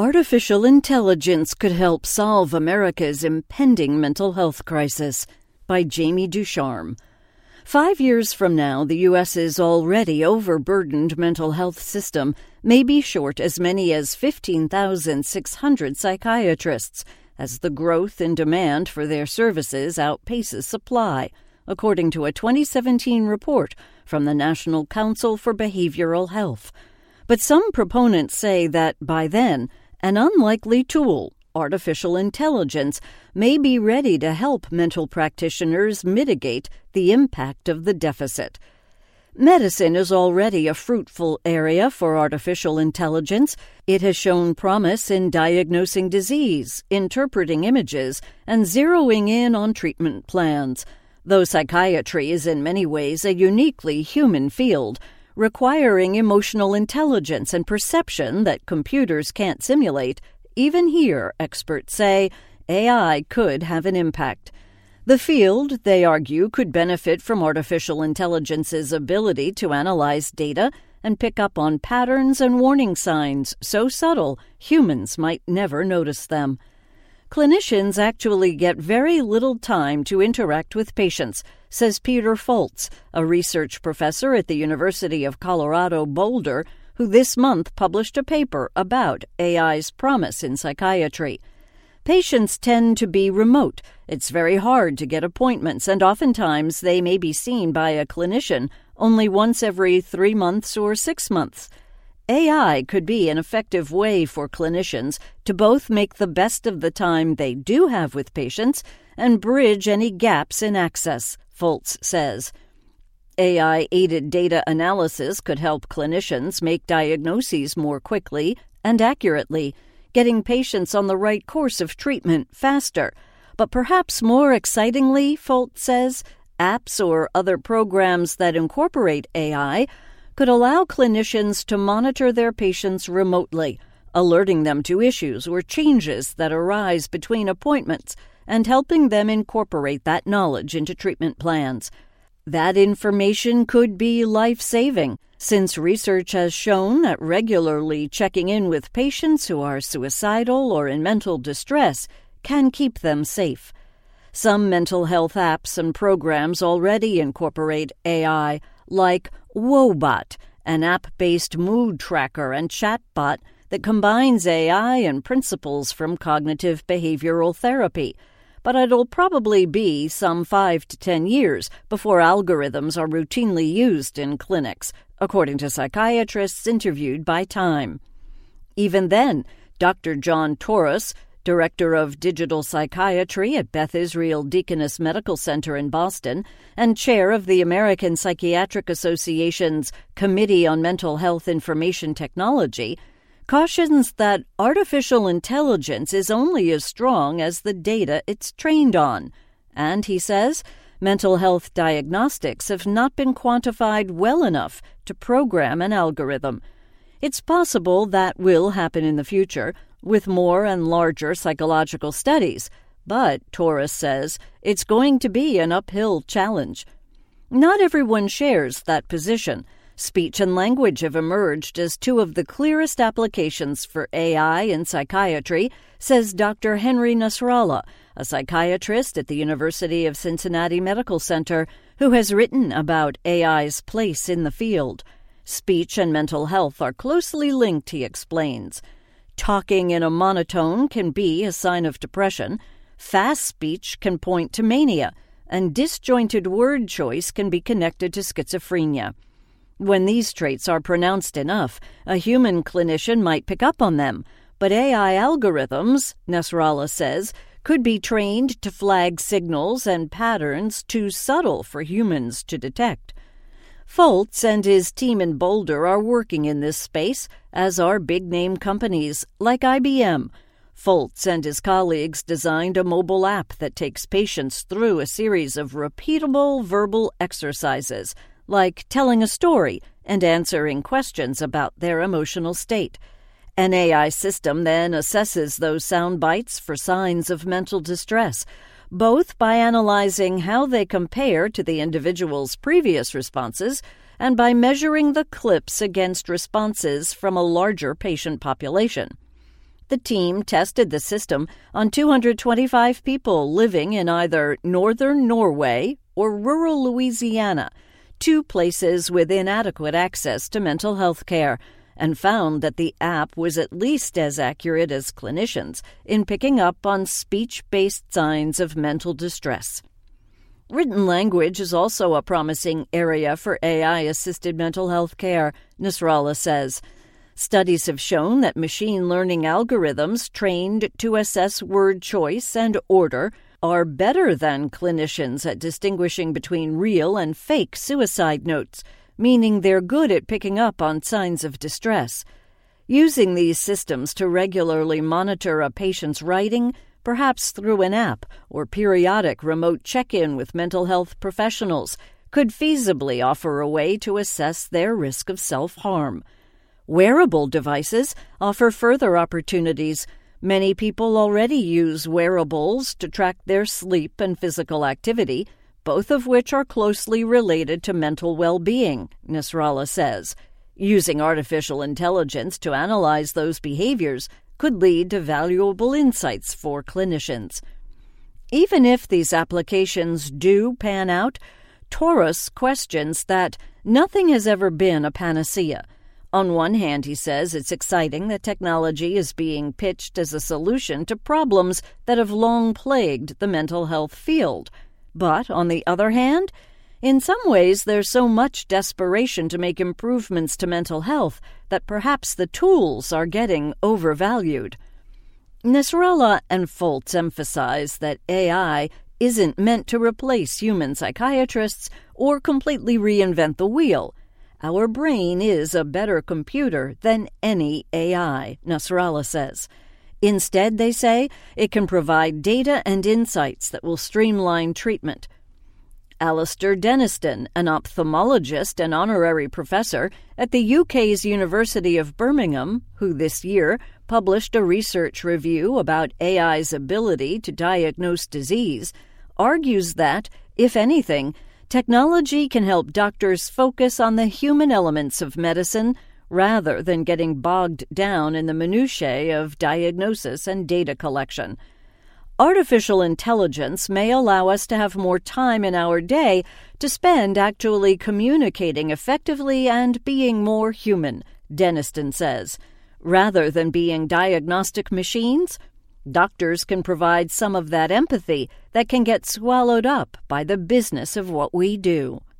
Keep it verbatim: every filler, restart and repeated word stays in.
Artificial intelligence could help solve America's impending mental health crisis, by Jamie Ducharme. Five years from now, the U S's already overburdened mental health system may be short as many as fifteen thousand six hundred psychiatrists, as the growth in demand for their services outpaces supply, according to a twenty seventeen report from the National Council for Behavioral Health. But some proponents say that by then, an unlikely tool, artificial intelligence, may be ready to help mental practitioners mitigate the impact of the deficit. Medicine is already a fruitful area for artificial intelligence. It has shown promise in diagnosing disease, interpreting images, and zeroing in on treatment plans. Though psychiatry is in many ways a uniquely human field, requiring emotional intelligence and perception that computers can't simulate, even here, experts say, A I could have an impact. The field, they argue, could benefit from artificial intelligence's ability to analyze data and pick up on patterns and warning signs so subtle humans might never notice them. Clinicians actually get very little time to interact with patients, says Peter Foltz, a research professor at the University of Colorado Boulder, who this month published a paper about A I's promise in psychiatry. Patients tend to be remote. It's very hard to get appointments, and oftentimes they may be seen by a clinician only once every three months or six months. A I could be an effective way for clinicians to both make the best of the time they do have with patients and bridge any gaps in access, Foltz says. A I-aided data analysis could help clinicians make diagnoses more quickly and accurately, getting patients on the right course of treatment faster. But perhaps more excitingly, Foltz says, apps or other programs that incorporate A I could allow clinicians to monitor their patients remotely, alerting them to issues or changes that arise between appointments and helping them incorporate that knowledge into treatment plans. That information could be life-saving, since research has shown that regularly checking in with patients who are suicidal or in mental distress can keep them safe. Some mental health apps and programs already incorporate A I, like Woebot, an app-based mood tracker and chatbot that combines A I and principles from cognitive behavioral therapy. But it'll probably be some five to ten years before algorithms are routinely used in clinics, according to psychiatrists interviewed by Time. Even then, Doctor John Torres, Director of Digital Psychiatry at Beth Israel Deaconess Medical Center in Boston and Chair of the American Psychiatric Association's Committee on Mental Health Information Technology, cautions that artificial intelligence is only as strong as the data it's trained on. And, he says, mental health diagnostics have not been quantified well enough to program an algorithm. It's possible that will happen in the future, with more and larger psychological studies, but, Torres says, it's going to be an uphill challenge. Not everyone shares that position. Speech and language have emerged as two of the clearest applications for A I in psychiatry, says Doctor Henry Nasrallah, a psychiatrist at the University of Cincinnati Medical Center who has written about A I's place in the field. Speech and mental health are closely linked, he explains. Talking in a monotone can be a sign of depression, fast speech can point to mania, and disjointed word choice can be connected to schizophrenia. When these traits are pronounced enough, a human clinician might pick up on them, but A I algorithms, Nasrallah says, could be trained to flag signals and patterns too subtle for humans to detect. Foltz and his team in Boulder are working in this space, as are big-name companies like I B M. Foltz and his colleagues designed a mobile app that takes patients through a series of repeatable verbal exercises, like telling a story and answering questions about their emotional state. An A I system then assesses those sound bites for signs of mental distress, both by analyzing how they compare to the individual's previous responses and by measuring the clips against responses from a larger patient population. The team tested the system on two hundred twenty-five people living in either northern Norway or rural Louisiana, two places with inadequate access to mental health care, and found that the app was at least as accurate as clinicians in picking up on speech-based signs of mental distress. Written language is also a promising area for A I-assisted mental health care, Nasrallah says. Studies have shown that machine learning algorithms trained to assess word choice and order are better than clinicians at distinguishing between real and fake suicide notes, meaning they're good at picking up on signs of distress. Using these systems to regularly monitor a patient's writing, perhaps through an app or periodic remote check-in with mental health professionals, could feasibly offer a way to assess their risk of self-harm. Wearable devices offer further opportunities. Many people already use wearables to track their sleep and physical activity, both of which are closely related to mental well-being, Nasrallah says. Using artificial intelligence to analyze those behaviors could lead to valuable insights for clinicians. Even if these applications do pan out, Taurus questions that nothing has ever been a panacea. On one hand, he says it's exciting that technology is being pitched as a solution to problems that have long plagued the mental health field. But, on the other hand, in some ways there's so much desperation to make improvements to mental health that perhaps the tools are getting overvalued. Nasrallah and Foltz emphasize that A I isn't meant to replace human psychiatrists or completely reinvent the wheel. Our brain is a better computer than any A I, Nasrallah says. Instead, they say, it can provide data and insights that will streamline treatment. Alistair Denniston, an ophthalmologist and honorary professor at the U K's University of Birmingham, who this year published a research review about A I's ability to diagnose disease, argues that, if anything, technology can help doctors focus on the human elements of medicine rather than getting bogged down in the minutiae of diagnosis and data collection. Artificial intelligence may allow us to have more time in our day to spend actually communicating effectively and being more human, Denniston says. Rather than being diagnostic machines, doctors can provide some of that empathy that can get swallowed up by the business of what we do.